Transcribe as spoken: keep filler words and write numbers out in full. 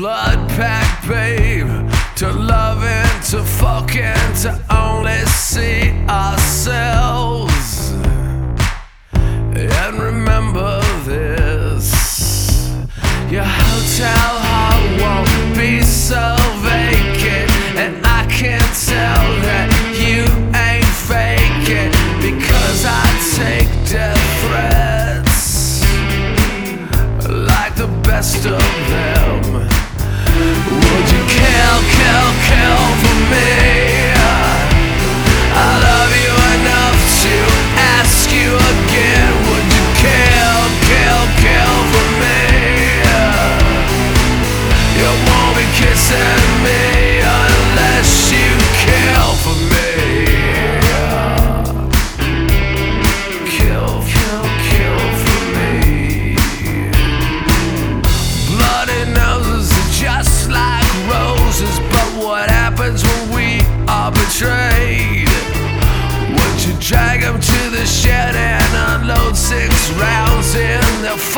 blood pack, babe. To love and to fuck and to only see ourselves. And remember this: your hotel heart won't be so vacant, and I can't tell that you ain't faking, because I take death threats like the best of them. Would you kill, kill, kill for me? I love you enough to ask you again. Would you kill, kill, kill for me? You won't be kissing me unless you kill for me. Kill, kill, kill for me. Bloody noses are just like roses, but what happens when we are betrayed? Would you drag them to the shed and unload six rounds in their